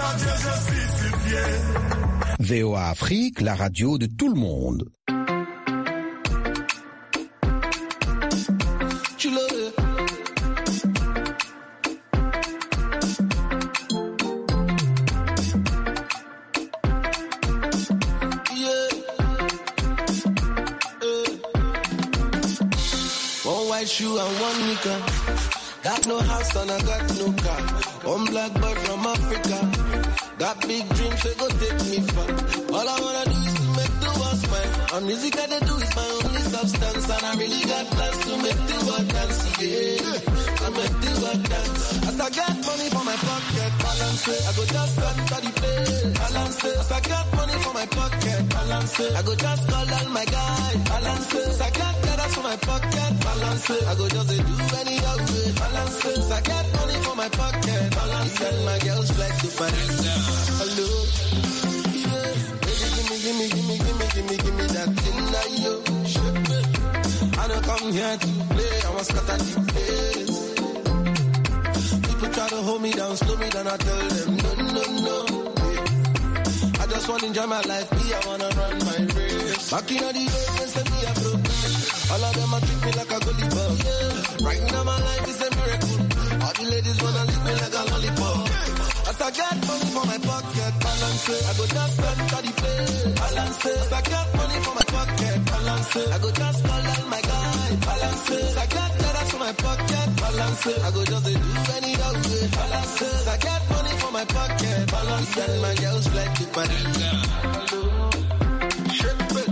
VOA Afrique, la radio de tout le monde. One white shoe and one nika. Got no house and I got no car. One black boy from Africa. Got big dreams, they go take me far. All I wanna do is to make the world smile. And music I they do is my only substance. And I really got plans to make the world dance. Yeah, I make the world dance. As I get money for my pocket, balance it. I go just spend for the play, balance it. As I get money for my pocket, balance it. I go just call all my guys, balance it. As I get dollars for my pocket, balance it. I go just do any other way, balance it. As I get money for my pocket, balance it. And my girls like to party. Hello, yeah. Baby, give me that thing that you. I don't come here to play, I was cut at the place. People try to hold me down, slow me down, I tell them no. I just wanna enjoy my life, I wanna run my race. Back in the days, they send me a broke. All of them are treat me like a gully bug. Yeah. Right now my life is a miracle. All the ladies wanna lick me like a lollipop. As I get money for my pocket, balance it. I go just spend for the play, balance it. As I get money for my pocket, balance it. I go just call all my guys, balance it. As I get dollars for my pocket, balance it. I go just do any other way, balance it. As I get money for my pocket, balance it. And my girls like to party. Hello, shake it.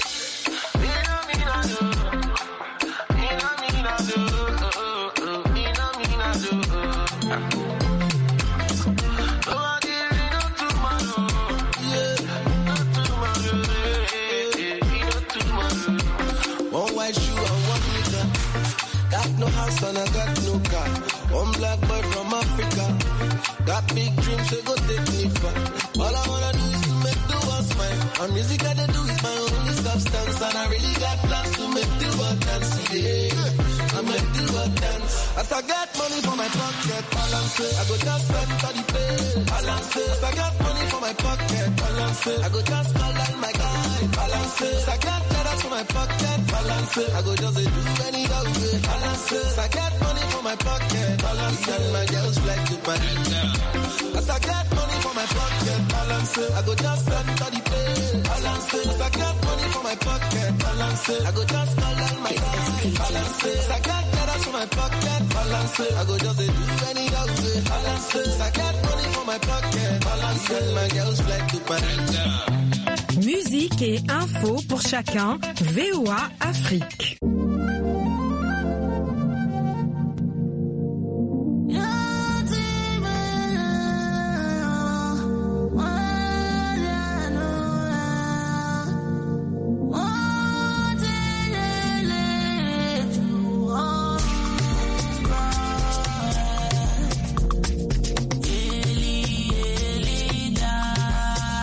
No house and I got no car. One black boy from Africa. Got big dreams, they go take me far. All I wanna do is to make the world smile. And music I they do is my only substance. And I really got plans to make the world dance. Yeah, I make the world dance. As I get money for my pocket, balance it. I go just spend for the play, balance it. As I get money for my pocket, balance it. I go just call all my guys, balance it. As I get dollars for my pocket, balance it. I go just do any other way, balance it. As I get money for my pocket, balance it. And my girls like to party. As I get money for my pocket, balance it. I go just spend for the play, balance it. As I get money for my pocket, balance it. I go just call all my guys, balance it. As I get dollars for my pocket, balance it. I go just do any other way, balance it. As I get money for my pocket, balance it. And my girls like to party. Musique et info pour chacun, VOA Afrique.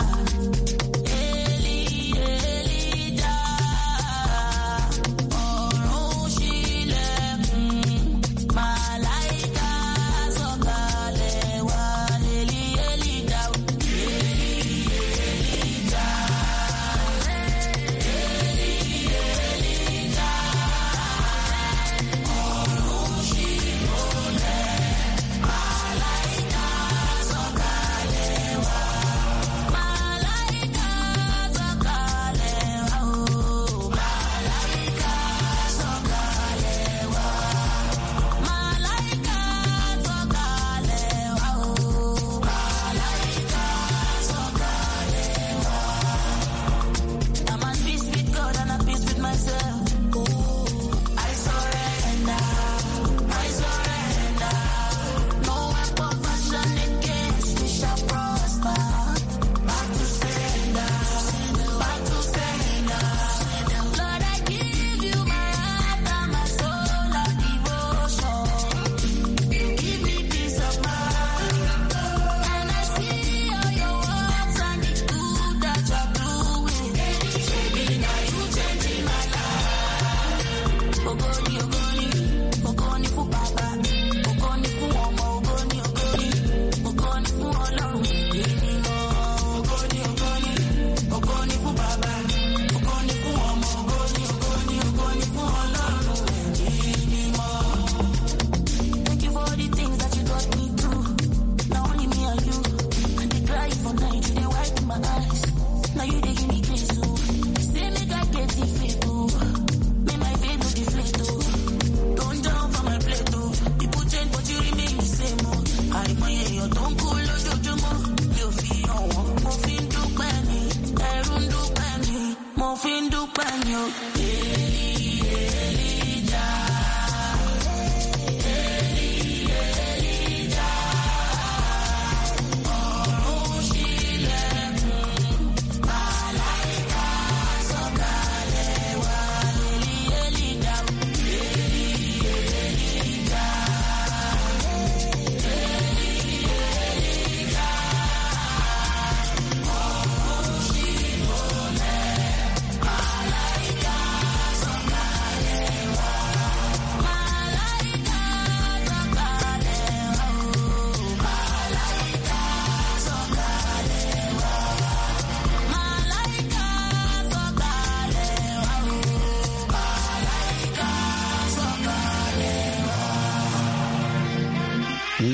Oh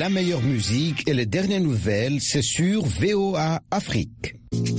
la meilleure musique et les dernières nouvelles, c'est sur VOA Afrique.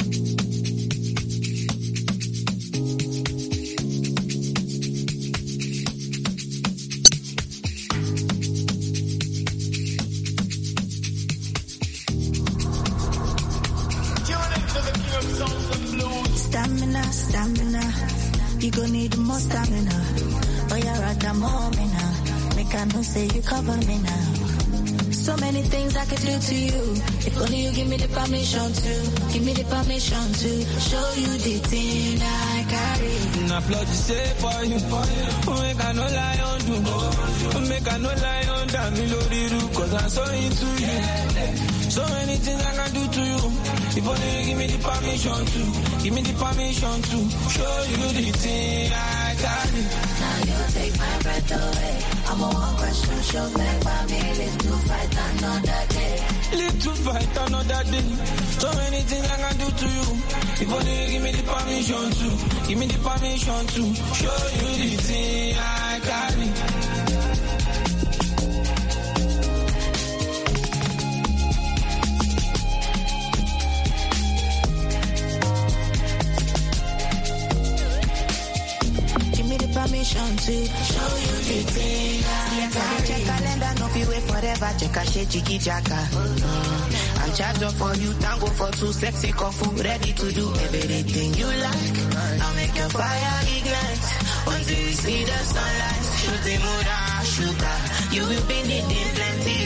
Stamina, you gon' need more stamina. Oh, you're at the moment now. Make I know say you cover me now. So many things I could do to you. If only you give me the permission to. Give me the permission to show you the thing I carry. Now plot to say for you. Make I no lie on you. Make I no lie on that me cause I'm so into you. So many things I can do to you. If only you give me the permission to. Give me the permission to show you the thing I carry. Now you take my breath away. I'm a one question show back by me. Live to fight another day. Live to fight another day. So many things I can do to you. If only you give me the permission to. Give me the permission to show you the thing I carry. Permission to show you the thing I carry. Check calendar, no be wait forever. Check a shade, jiggy jacka. I'm charged up for you, tango for two, sexy coffee, ready to do everything you like. I'll make your fire ignite until we see the sunlight. Shooting mura, shooter, you will be needing plenty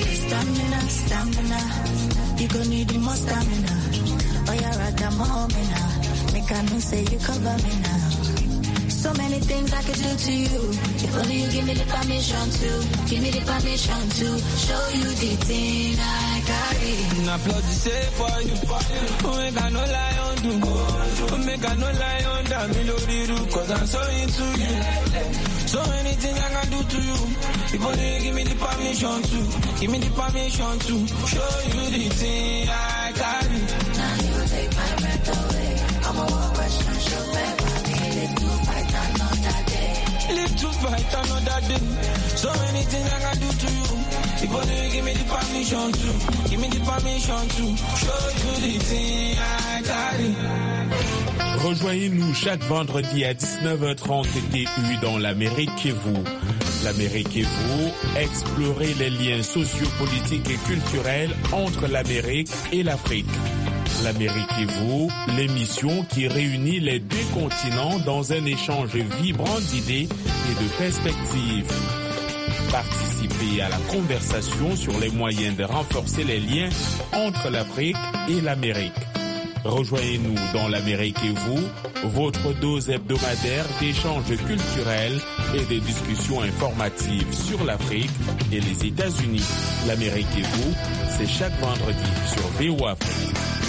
stamina. You gon' need more stamina. Oh, you're at the moment now. Make I know say you cover me now. So many things I could do to you. If only you give me the permission to. Give me the permission to show you the thing I carry. Now plot to say for you. Make I no lie on you. Make I no lie on that me cause I'm so into you. So many things I can do to you. If only you give me the permission to. Give me the permission to show you the thing I carry. Now you take my breath away. I'm a one question show back. Live to fight another day. Live to fight another day. So many things I can do to you. If only you give me the permission to. Give me the permission to show you the thing I carry. Rejoignez-nous chaque vendredi à 19h30 TU dans l'Amérique et vous. L'Amérique et vous, explorez les liens sociopolitiques et culturels entre l'Amérique et l'Afrique. L'Amérique et vous, l'émission qui réunit les deux continents dans un échange vibrant d'idées et de perspectives. Participez à la conversation sur les moyens de renforcer les liens entre l'Afrique et l'Amérique. Rejoignez-nous dans l'Amérique et vous, votre dose hebdomadaire d'échanges culturels et de discussions informatives sur l'Afrique et les États-Unis. L'Amérique et vous, c'est chaque vendredi sur VOA Afrique.